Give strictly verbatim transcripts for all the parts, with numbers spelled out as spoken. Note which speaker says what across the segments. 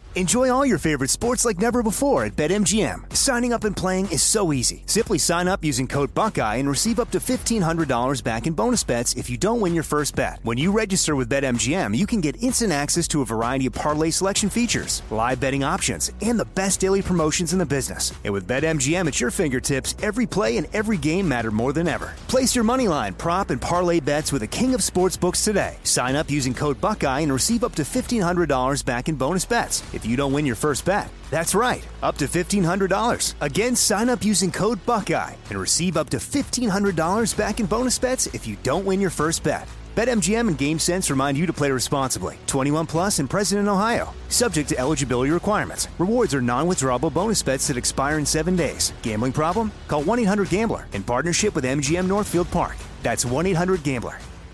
Speaker 1: Enjoy all your favorite sports like never before at BetMGM. Signing up and playing is so easy. Simply sign up using code Buckeye and receive up to fifteen hundred dollars back in bonus bets if you don't win your first bet. When you register with BetMGM, you can get instant access to a variety of parlay selection features, live betting options, and the best daily promotions in the business. And with BetMGM at your fingertips, every play and every game matter more than ever. Place your moneyline, prop, and parlay bets with the king of sportsbooks today. Sign up using code Buckeye and receive up to fifteen hundred dollars back in bonus bets if you don't win your first bet. That's right, up to fifteen hundred dollars. Again, sign up using code Buckeye and receive up to fifteen hundred dollars back in bonus bets if you don't win your first bet. BetMGM and GameSense remind you to play responsibly. twenty-one plus and present in Ohio. Subject to eligibility requirements. Rewards are non-withdrawable bonus bets that expire in seven days. Gambling problem? Call one eight hundred gambler in partnership with M G M Northfield Park. That's one eight hundred gambler.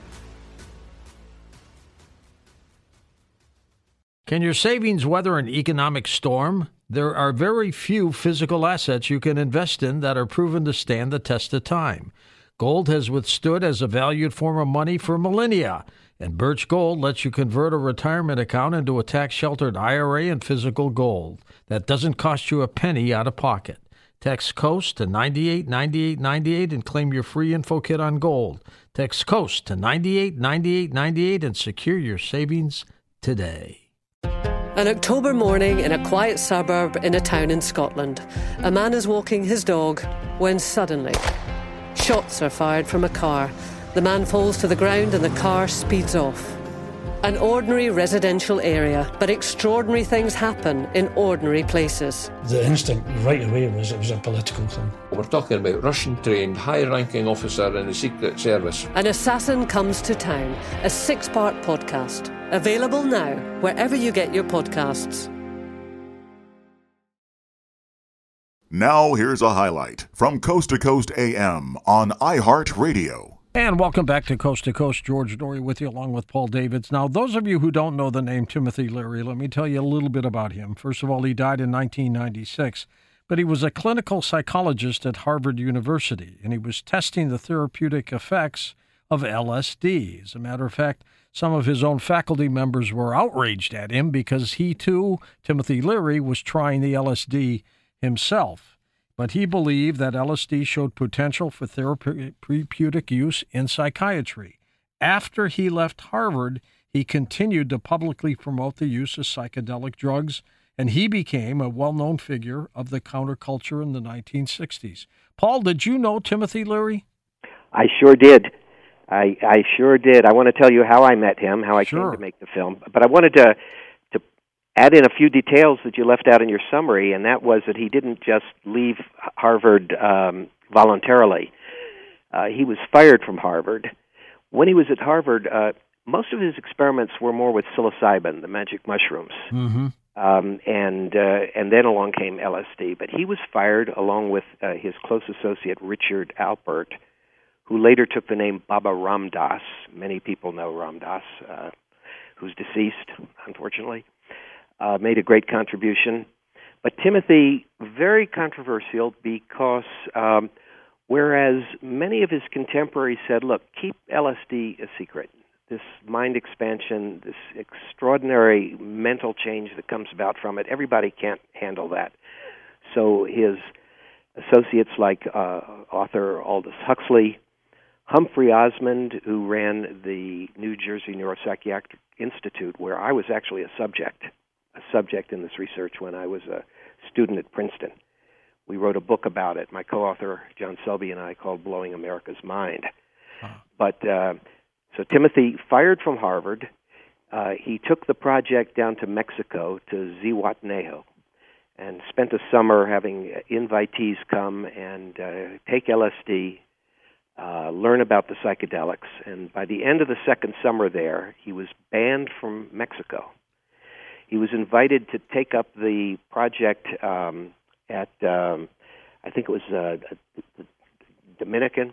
Speaker 2: Can your savings weather an economic storm? There are very few physical assets you can invest in that are proven to stand the test of time. Gold has withstood as a valued form of money for millennia, and Birch Gold lets you convert a retirement account into a tax-sheltered I R A and physical gold that doesn't cost you a penny out of pocket. Text COAST to nine eight nine eight nine eight and claim your free info kit on gold. Text COAST to nine eight nine eight nine eight and secure your savings today.
Speaker 3: An October morning in a quiet suburb in a town in Scotland. A man is walking his dog when suddenly shots are fired from a car. The man falls to the ground and the car speeds off. An ordinary residential area, but extraordinary things happen in ordinary places.
Speaker 4: The instinct right away was it was a political thing.
Speaker 5: We're talking about Russian-trained, high-ranking officer in the Secret Service.
Speaker 3: An Assassin Comes to Town, a six-part podcast. Available now, wherever you get your podcasts.
Speaker 6: Now here's a highlight from Coast to Coast A M on iHeartRadio.
Speaker 2: And welcome back to Coast to Coast. George Noory with you along with Paul Davids. Now, those of you who don't know the name Timothy Leary, let me tell you a little bit about him. First of all, he died in nineteen ninety-six, but he was a clinical psychologist at Harvard University, and he was testing the therapeutic effects of L S D. As a matter of fact, some of his own faculty members were outraged at him because he, too, Timothy Leary, was trying the L S D himself. But he believed that L S D showed potential for therapeutic use in psychiatry. After he left Harvard, he continued to publicly promote the use of psychedelic drugs, and he became a well-known figure of the counterculture in the nineteen sixties. Paul, did you know Timothy Leary?
Speaker 7: I sure did. I, I sure did. I want to tell you how I met him, how I
Speaker 2: sure.
Speaker 7: came to make the film. But I wanted to to add in a few details that you left out in your summary, and that was that he didn't just leave Harvard um, voluntarily. Uh, he was fired from Harvard. When he was at Harvard, uh, most of his experiments were more with psilocybin, the magic mushrooms.
Speaker 2: Mm-hmm.
Speaker 7: Um, and uh, and then along came L S D. But he was fired along with uh, his close associate, Richard Alpert, who later took the name Baba Ram Dass. Many people know Ram Dass, uh, who's deceased, unfortunately. Uh, made a great contribution. But Timothy, very controversial because um, whereas many of his contemporaries said, look, keep L S D a secret. This mind expansion, this extraordinary mental change that comes about from it, everybody can't handle that. So his associates like uh, author Aldous Huxley, Humphrey Osmond, who ran the New Jersey Neuropsychiatric Institute, where I was actually a subject, a subject in this research when I was a student at Princeton. We wrote a book about it, my co-author John Selby and I, called Blowing America's Mind. Huh. But uh, so Timothy, fired from Harvard, uh, he took the project down to Mexico, to Zihuatanejo, and spent a summer having invitees come and uh, take L S D, uh, learn about the psychedelics. And by the end of the second summer there, he was banned from Mexico. He was invited to take up the project um, at, um, I think it was uh, Dominican,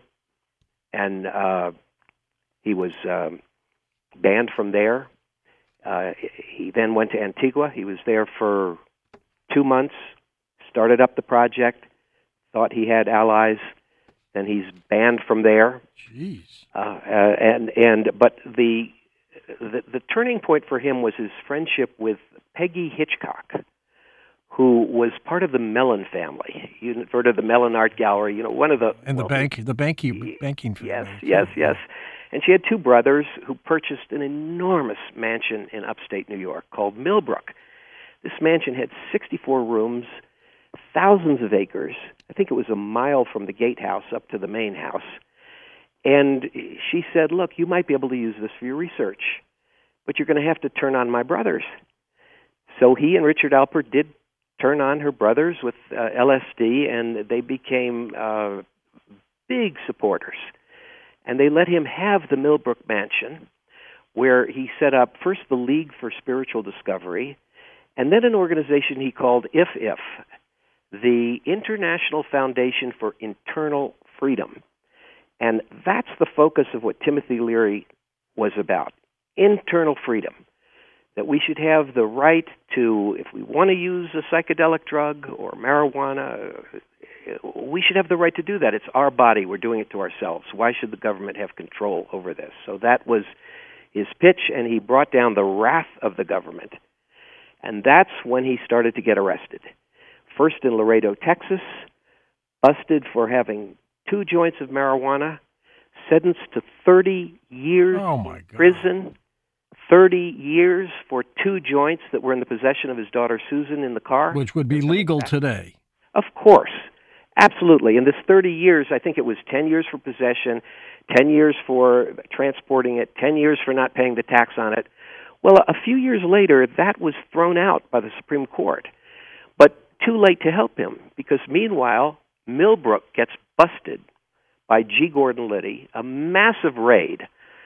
Speaker 7: and uh, he was um, banned from there. Uh, he then went to Antigua. He was there for two months, started up the project, thought he had allies, then he's banned from there.
Speaker 2: Jeez.
Speaker 7: Uh, uh, and and but the the, the turning point for him was his friendship with Peggy Hitchcock, who was part of the Mellon family. You've heard of the Mellon Art Gallery, you know, one of the...
Speaker 2: And the
Speaker 7: well,
Speaker 2: bank, the banking, banking family.
Speaker 7: Yes, yes, yes. And she had two brothers who purchased an enormous mansion in upstate New York called Millbrook. This mansion had sixty-four rooms, thousands of acres. I think it was a mile from the gatehouse up to the main house. And she said, look, you might be able to use this for your research, but you're going to have to turn on my brothers. So he and Richard Alpert did turn on her brothers with uh, L S D, and they became uh, big supporters. And they let him have the Millbrook Mansion, where he set up first the League for Spiritual Discovery, and then an organization he called I F I F, the International Foundation for Internal Freedom. And that's the focus of what Timothy Leary was about, internal freedom, that we should have the right to, if we want to use a psychedelic drug or marijuana, we should have the right to do that. It's our body. We're doing it to ourselves. Why should the government have control over this? So that was his pitch, and he brought down the wrath of the government. And that's when he started to get arrested. First in Laredo, Texas, busted for having two joints of marijuana, sentenced to thirty years
Speaker 2: oh my
Speaker 7: in
Speaker 2: God.
Speaker 7: prison, thirty years for two joints that were in the possession of his daughter Susan in the car.
Speaker 2: Which would be legal today.
Speaker 7: Of course. Absolutely. In this thirty years, I think it was ten years for possession, ten years for transporting it, ten years for not paying the tax on it. Well, a few years later, that was thrown out by the Supreme Court. But too late to help him, because meanwhile, Millbrook gets busted by G. Gordon Liddy, a massive raid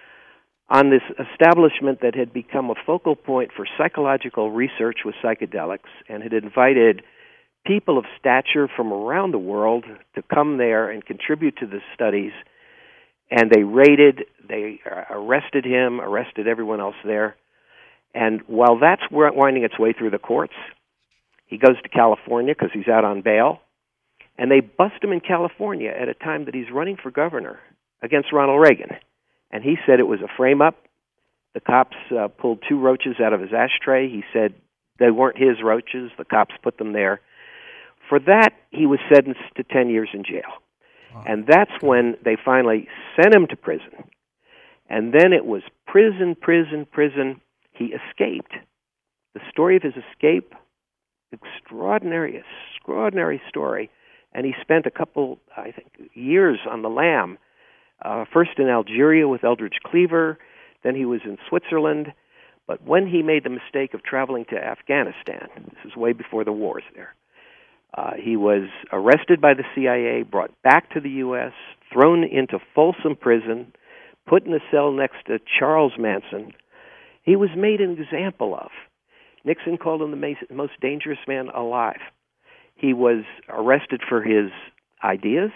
Speaker 7: on this establishment that had become a focal point for psychological research with psychedelics and had invited people of stature from around the world to come there and contribute to the studies. And they raided, they arrested him, arrested everyone else there. And while that's winding its way through the courts, he goes to California because he's out on bail. And they bust him in California at a time that he's running for governor against Ronald Reagan. And he said it was a frame-up. The cops uh, pulled two roaches out of his ashtray. He said they weren't his roaches. The cops put them there. For that, he was sentenced to ten years in jail. Wow. And that's when they finally sent him to prison. And then it was prison, prison, prison. He escaped. The story of his escape, extraordinary, extraordinary story. And he spent a couple, I think, years on the lam, uh, first in Algeria with Eldridge Cleaver, then he was in Switzerland. But when he made the mistake of traveling to Afghanistan, this is way before the wars there, uh, he was arrested by the C I A, brought back to the U S, thrown into Folsom Prison, put in a cell next to Charles Manson. He was made an example of. Nixon called him the most dangerous man alive. He was arrested for his ideas,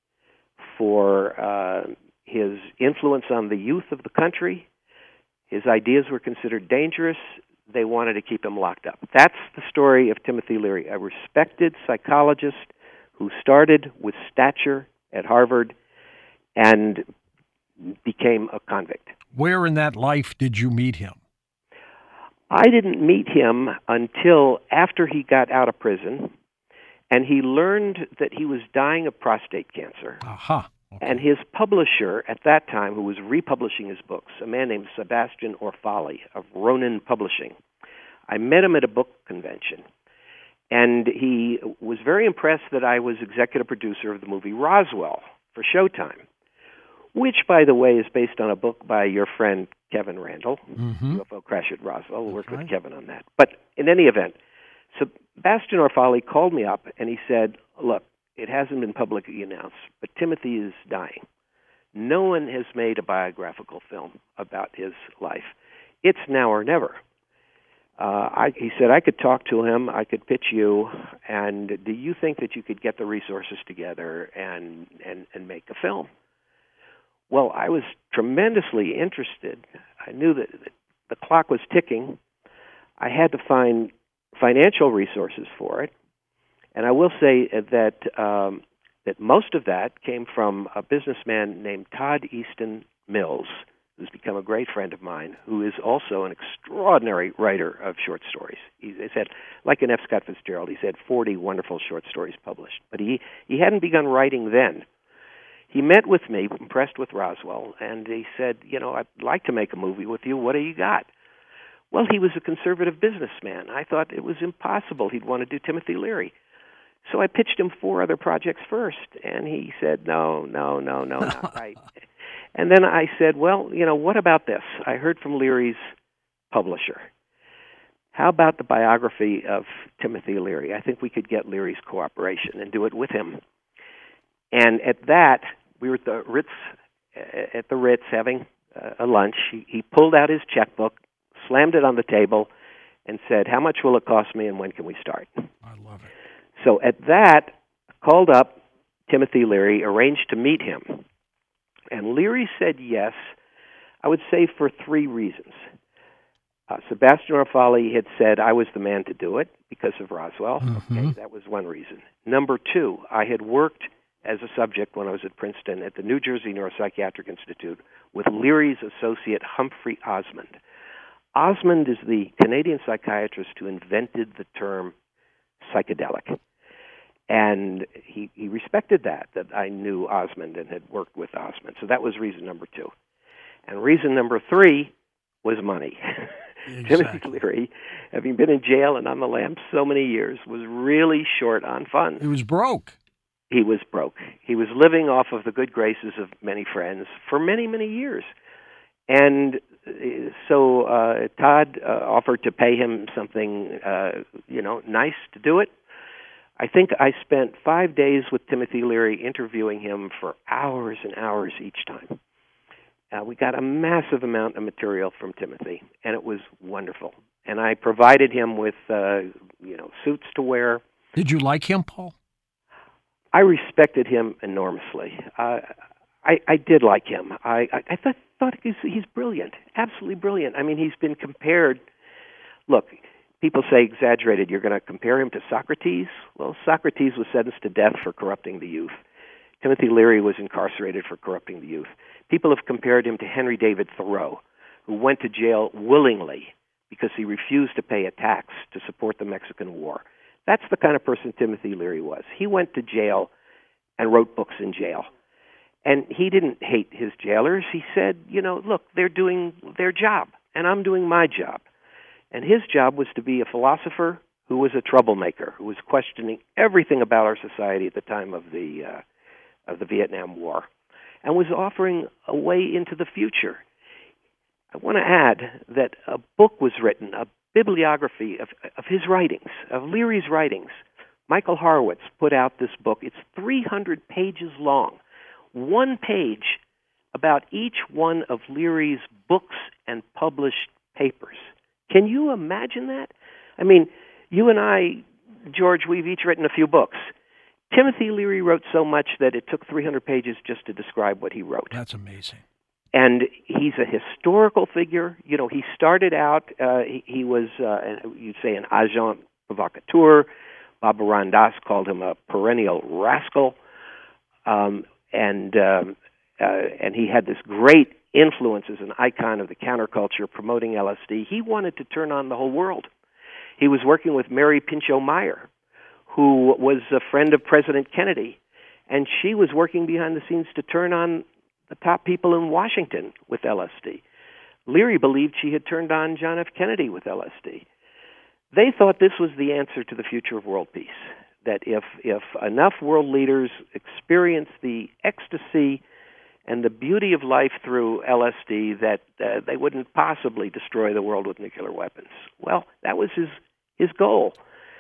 Speaker 7: for uh, his influence on the youth of the country. His ideas were considered dangerous. They wanted to keep him locked up. That's the story of Timothy Leary, a respected psychologist who started with stature at Harvard and became a convict.
Speaker 2: Where in that life did you meet him?
Speaker 7: I didn't meet him until after he got out of prison, and he learned that he was dying of prostate cancer.
Speaker 2: Aha. Okay.
Speaker 7: And his publisher at that time, who was republishing his books, a man named Sebastian Orfali of Ronin Publishing, I met him at a book convention, and he was very impressed that I was executive producer of the movie Roswell for Showtime, which, by the way, is based on a book by your friend Kevin Randall,
Speaker 2: mm-hmm.
Speaker 7: U F O Crash at Roswell. We'll work
Speaker 2: right.
Speaker 7: with Kevin on that. But in any event, Sebastian Orfali called me up, and he said, look, it hasn't been publicly announced, but Timothy is dying. No one has made a biographical film about his life. It's now or never. Uh, I, he said, I could talk to him, I could pitch you, and do you think that you could get the resources together and, and, and make a film? Well, I was tremendously interested. I knew that the clock was ticking. I had to find financial resources for it. And I will say that um, that most of that came from a businessman named Todd Easton Mills, who's become a great friend of mine, who is also an extraordinary writer of short stories. He's had, like an F. Scott Fitzgerald, he's had forty wonderful short stories published. But he, he hadn't begun writing then. He met with me, impressed with Roswell, and he said, you know, I'd like to make a movie with you. What do you got? Well, he was a conservative businessman. I thought it was impossible he'd want to do Timothy Leary. So I pitched him four other projects first, and he said, no, no, no, no, not right. And then I said, well, you know, what about this? I heard from Leary's publisher. How about the biography of Timothy Leary? I think we could get Leary's cooperation and do it with him. And at that, we were at the Ritz, at the Ritz having a lunch. He, he pulled out his checkbook, slammed it on the table, and said, how much will it cost me and when can we start?
Speaker 2: I love it.
Speaker 7: So at that, called up Timothy Leary, arranged to meet him. And Leary said yes, I would say for three reasons. Uh, Sebastian Orfali had said I was the man to do it because of Roswell.
Speaker 2: Mm-hmm.
Speaker 7: Okay, that was one reason. Number two, I had worked as a subject when I was at Princeton at the New Jersey Neuropsychiatric Institute with Leary's associate Humphrey Osmond. Osmond is the Canadian psychiatrist who invented the term psychedelic. And he, he respected that, that I knew Osmond and had worked with Osmond. So that was reason number two. And reason number three was money. Exactly. Timothy Leary, having been in jail and on the lam so many years, was really short on funds.
Speaker 2: He was broke.
Speaker 7: He was broke. He was living off of the good graces of many friends for many, many years. And so uh, Todd uh, offered to pay him something, uh, you know, nice to do it. I think I spent five days with Timothy Leary interviewing him for hours and hours each time. Uh, we got a massive amount of material from Timothy, and it was wonderful. And I provided him with, uh, you know, suits to wear.
Speaker 2: Did you like him, Paul?
Speaker 7: I respected him enormously. Uh, I, I did like him. I, I, I thought, thought he's, he's brilliant, absolutely brilliant. I mean, he's been compared. Look, people say exaggerated. You're going to compare him to Socrates? Well, Socrates was sentenced to death for corrupting the youth. Timothy Leary was incarcerated for corrupting the youth. People have compared him to Henry David Thoreau, who went to jail willingly because he refused to pay a tax to support the Mexican War. That's the kind of person Timothy Leary was. He went to jail and wrote books in jail. And he didn't hate his jailers. He said, you know, look, they're doing their job, and I'm doing my job. And his job was to be a philosopher who was a troublemaker, who was questioning everything about our society at the time of the uh, of the Vietnam War, and was offering a way into the future. I want to add that a book was written, a bibliography of, of his writings, of Leary's writings. Michael Horowitz put out this book. It's three hundred pages long, one page about each one of Leary's books and published papers. Can you imagine that? I mean, you and I, George, we've each written a few books. Timothy Leary wrote so much that it took three hundred pages just to describe what he wrote.
Speaker 2: That's amazing.
Speaker 7: And he's a historical figure. You know, he started out, uh, he, he was, uh, you'd say, an agent provocateur. Baba Ram Dass called him a perennial rascal. Um, and um, uh, and he had this great influence as an icon of the counterculture promoting L S D. He wanted to turn on the whole world. He was working with Mary Pinchot Meyer, who was a friend of President Kennedy, and she was working behind the scenes to turn on the top people in Washington with L S D. Leary believed she had turned on John F. Kennedy with L S D. They thought this was the answer to the future of world peace, that if, if enough world leaders experienced the ecstasy and the beauty of life through L S D, that uh, they wouldn't possibly destroy the world with nuclear weapons. Well, that was his, his goal.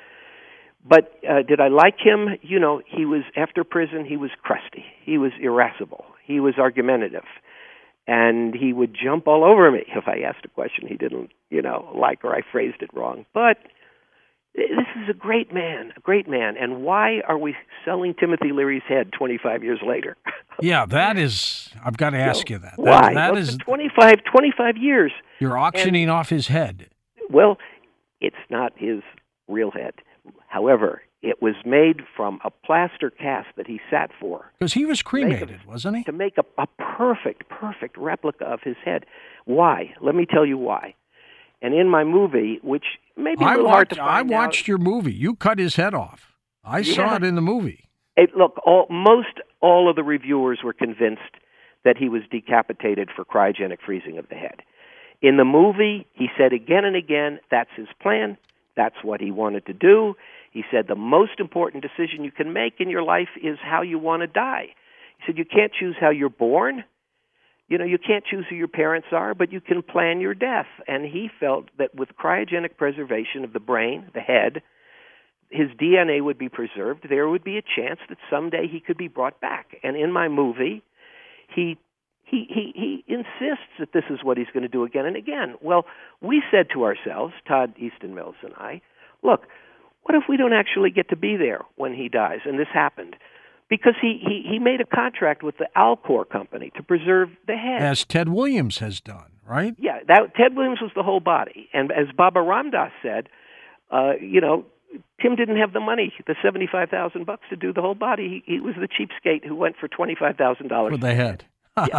Speaker 7: But uh, did I like him? You know, he was, after prison, he was crusty. He was irascible. He was argumentative. And he would jump all over me if I asked a question he didn't, you know, like or I phrased it wrong. But this is a great man, a great man. And why are we selling Timothy Leary's head twenty-five years later?
Speaker 2: Yeah, that is, I've got to ask you, know, you that. that.
Speaker 7: Why?
Speaker 2: That
Speaker 7: well,
Speaker 2: is
Speaker 7: twenty-five, twenty-five years.
Speaker 2: You're auctioning
Speaker 7: and,
Speaker 2: off his head.
Speaker 7: Well, it's not his real head. However, it was made from a plaster cast that he sat for.
Speaker 2: Because he was cremated, a, wasn't he?
Speaker 7: To make a, a perfect, perfect replica of his head. Why? Let me tell you why. And in my movie, which may be a little
Speaker 2: I
Speaker 7: hard
Speaker 2: watched,
Speaker 7: to
Speaker 2: I
Speaker 7: find
Speaker 2: watched
Speaker 7: out,
Speaker 2: your movie. You cut his head off. I
Speaker 7: Yeah.
Speaker 2: saw it in the movie.
Speaker 7: It, look, all, most all of the reviewers were convinced that he was decapitated for cryogenic freezing of the head. In the movie, he said again and again, that's his plan, that's what he wanted to do. He said the most important decision you can make in your life is how you want to die. He said you can't choose how you're born. You know, you can't choose who your parents are, but you can plan your death. And he felt that with cryogenic preservation of the brain, the head, his D N A would be preserved. There would be a chance that someday he could be brought back. And in my movie, he he he, he insists that this is what he's going to do again and again. Well, we said to ourselves, Todd Easton Mills and I, look, what if we don't actually get to be there when he dies? And this happened. Because he, he, he made a contract with the Alcor company to preserve the head.
Speaker 2: As Ted Williams has done, right?
Speaker 7: Yeah, that Ted Williams was the whole body. And as Baba Ram Dass said, uh, you know, Tim didn't have the money, the seventy-five thousand bucks to do the whole body. He, he was the cheapskate who went for twenty-five thousand dollars
Speaker 2: for the head.
Speaker 7: Yeah.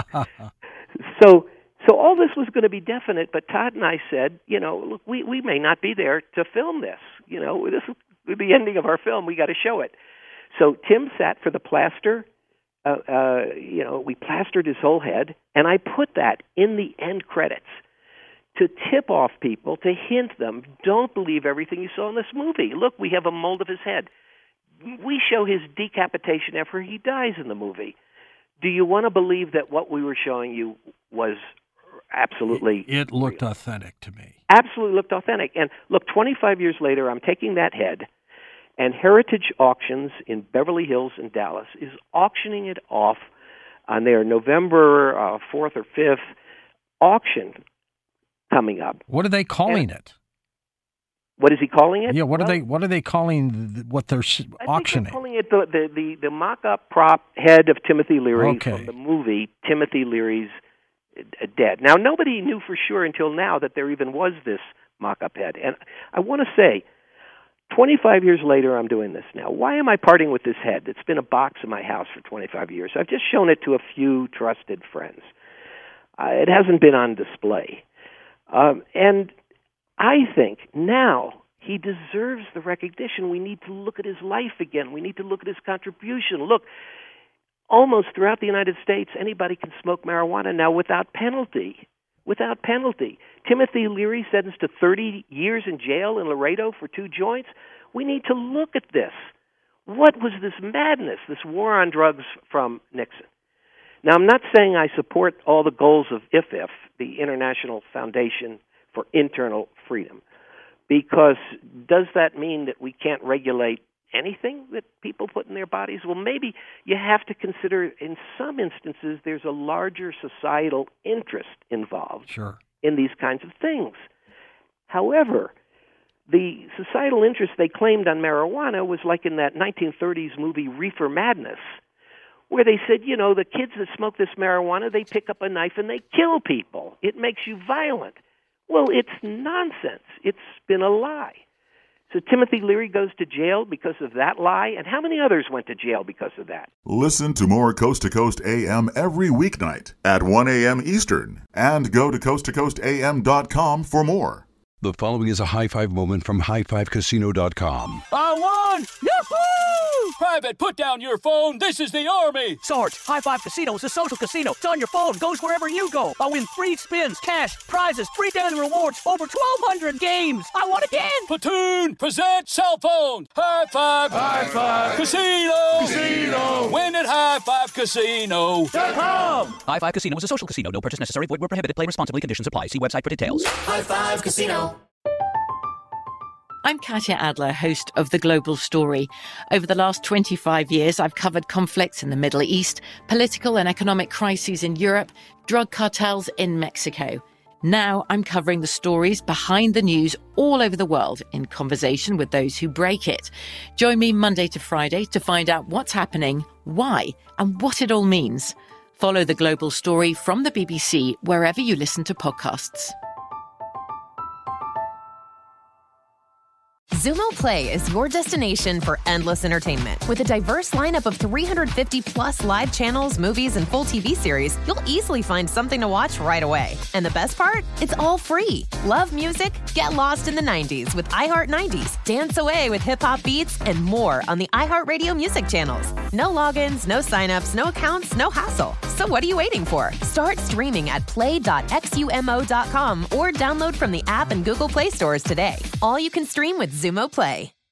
Speaker 7: So so all this was going to be definite, but Todd and I said, you know, look, we, we may not be there to film this. You know, this is the ending of our film. We got to show it. So Tim sat for the plaster. Uh, uh, you know, we plastered his whole head, and I put that in the end credits to tip off people, to hint them, don't believe everything you saw in this movie. Look, we have a mold of his head. We show his decapitation after he dies in the movie. Do you want to believe that what we were showing you was absolutely...
Speaker 2: It, it looked real? Authentic to me.
Speaker 7: Absolutely looked authentic. And look, twenty-five years later, I'm taking that head, and Heritage Auctions in Beverly Hills in Dallas is auctioning it off on their November uh, fourth or fifth auction coming up.
Speaker 2: What are they calling
Speaker 7: and,
Speaker 2: it?
Speaker 7: What is he calling it?
Speaker 2: Yeah, what
Speaker 7: well,
Speaker 2: are they What are they calling the, what they're
Speaker 7: I
Speaker 2: auctioning?
Speaker 7: Think they're calling it the, the, the, the mock-up prop head of Timothy Leary
Speaker 2: okay.
Speaker 7: from the movie Timothy Leary's Dead. Now, nobody knew for sure until now that there even was this mock-up head. And I want to say, twenty-five years later, I'm doing this now. Why am I parting with this head? It's been a box in my house for twenty-five years. I've just shown it to a few trusted friends. Uh, it hasn't been on display. Um, and I think now he deserves the recognition. We need to look at his life again. We need to look at his contribution. Look, almost throughout the United States, anybody can smoke marijuana now without penalty. Without penalty. Timothy Leary sentenced to thirty years in jail in Laredo for two joints. We need to look at this. What was this madness, this war on drugs from Nixon? Now, I'm not saying I support all the goals of I F I F, the International Foundation for Internal Freedom, because does that mean that we can't regulate anything that people put in their bodies? Well, maybe you have to consider in some instances there's a larger societal interest involved
Speaker 2: sure.
Speaker 7: in these kinds of things. However, the societal interest they claimed on marijuana was like in that nineteen thirties movie Reefer Madness, where they said, you know, the kids that smoke this marijuana, they pick up a knife and they kill people. It makes you violent. Well, it's nonsense. It's been a lie. So Timothy Leary goes to jail because of that lie, and how many others went to jail because of that?
Speaker 6: Listen to more Coast to Coast A M every weeknight at one a.m. Eastern, and go to coast to coast a m dot com for more.
Speaker 8: The following is a high five moment from high five casino dot com.
Speaker 9: I won! Yahoo! Private, put down your phone. This is the Army.
Speaker 10: Sarge, High Five Casino is a social casino. It's on your phone. Goes wherever you go. I win free spins, cash, prizes, free daily rewards, over twelve hundred games. I won again.
Speaker 9: Platoon, present cell phone. High Five.
Speaker 11: High Five.
Speaker 9: Casino.
Speaker 11: Casino.
Speaker 9: Win at high five casino dot com.
Speaker 10: High Five Casino is a social casino. No purchase necessary. Void where prohibited. Play responsibly. Conditions apply. See website for details.
Speaker 11: High Five Casino.
Speaker 12: I'm Katya Adler, host of The Global Story. Over the last twenty-five years, I've covered conflicts in the Middle East, political and economic crises in Europe, drug cartels in Mexico. Now I'm covering the stories behind the news all over the world in conversation with those who break it. Join me Monday to Friday to find out what's happening, why, and what it all means. Follow The Global Story from the B B C wherever you listen to podcasts.
Speaker 13: Xumo Play is your destination for endless entertainment. With a diverse lineup of three hundred fifty plus live channels, movies, and full T V series, you'll easily find something to watch right away. And the best part? It's all free. Love music? Get lost in the nineties with iHeart nineties, dance away with hip-hop beats, and more on the iHeartRadio music channels. No logins, no signups, no accounts, no hassle. So what are you waiting for? Start streaming at play dot xumo dot com or download from the app and Google Play stores today. All you can stream with Xumo Play.